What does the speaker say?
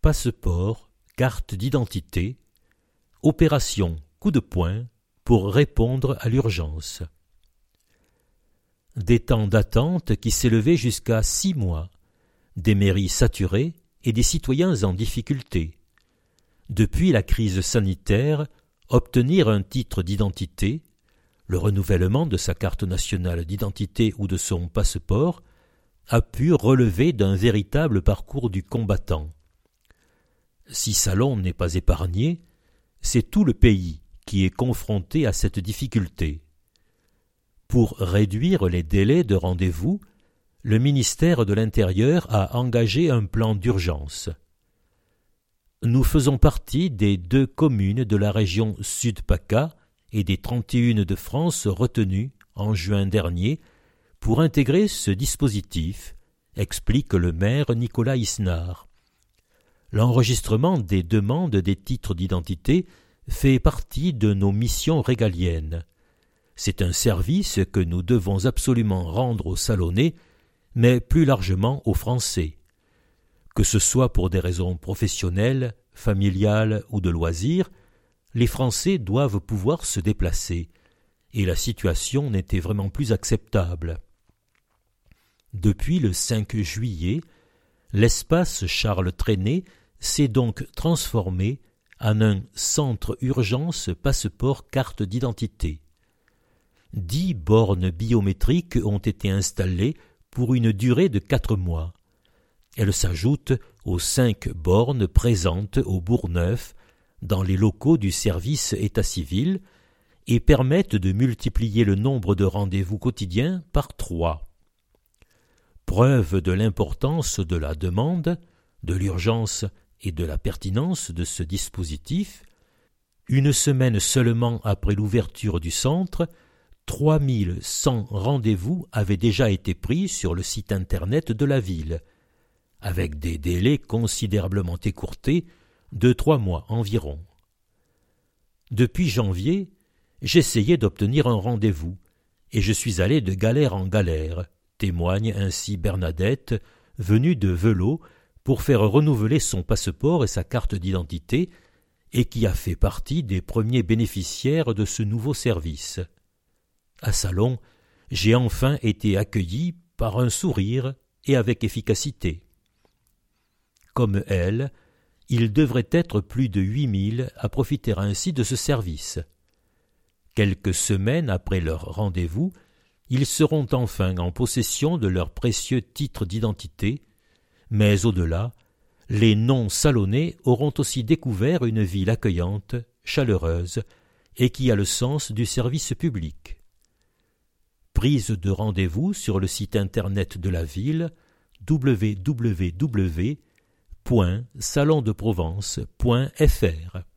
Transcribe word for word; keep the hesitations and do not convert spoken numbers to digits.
passeport, carte d'identité, opération coup de poing pour répondre à l'urgence. Des temps d'attente qui s'élevaient jusqu'à six mois, des mairies saturées et des citoyens en difficulté. Depuis la crise sanitaire, obtenir un titre d'identité, le renouvellement de sa carte nationale d'identité ou de son passeport, a pu relever d'un véritable parcours du combattant. Si Salon n'est pas épargné, c'est tout le pays qui est confronté à cette difficulté. Pour réduire les délais de rendez-vous, le ministère de l'Intérieur a engagé un plan d'urgence. Nous faisons partie des deux communes de la région Sud-PACA et des trente et une de France retenues en juin dernier pour intégrer ce dispositif, explique le maire Nicolas Isnard. L'enregistrement des demandes des titres d'identité fait partie de nos missions régaliennes. C'est un service que nous devons absolument rendre aux Salonnais, mais plus largement aux Français. Que ce soit pour des raisons professionnelles, familiales ou de loisirs, les Français doivent pouvoir se déplacer, et la situation n'était vraiment plus acceptable. Depuis le cinq juillet, l'espace Charles Trenet s'est donc transformé en un centre urgence passeport carte d'identité. Dix bornes biométriques ont été installées pour une durée de quatre mois. Elles s'ajoutent aux cinq bornes présentes au Bourgneuf, dans les locaux du service état civil, et permettent de multiplier le nombre de rendez-vous quotidiens par trois. Preuve de l'importance de la demande, de l'urgence et de la pertinence de ce dispositif, une semaine seulement après l'ouverture du centre, trois mille cent rendez-vous avaient déjà été pris sur le site internet de la ville, avec des délais considérablement écourtés de trois mois environ. Depuis janvier, j'essayais d'obtenir un rendez-vous, et je suis allé de galère en galère, témoigne ainsi Bernadette, venue de Velot pour faire renouveler son passeport et sa carte d'identité, et qui a fait partie des premiers bénéficiaires de ce nouveau service. À Salon, j'ai enfin été accueilli par un sourire et avec efficacité. Comme elle, il devrait être plus de huit mille à profiter ainsi de ce service. Quelques semaines après leur rendez-vous, ils seront enfin en possession de leurs précieux titres d'identité, mais au-delà, les non-salonnais auront aussi découvert une ville accueillante, chaleureuse, et qui a le sens du service public. Prise de rendez-vous sur le site internet de la ville w w w point salon de provence point f r.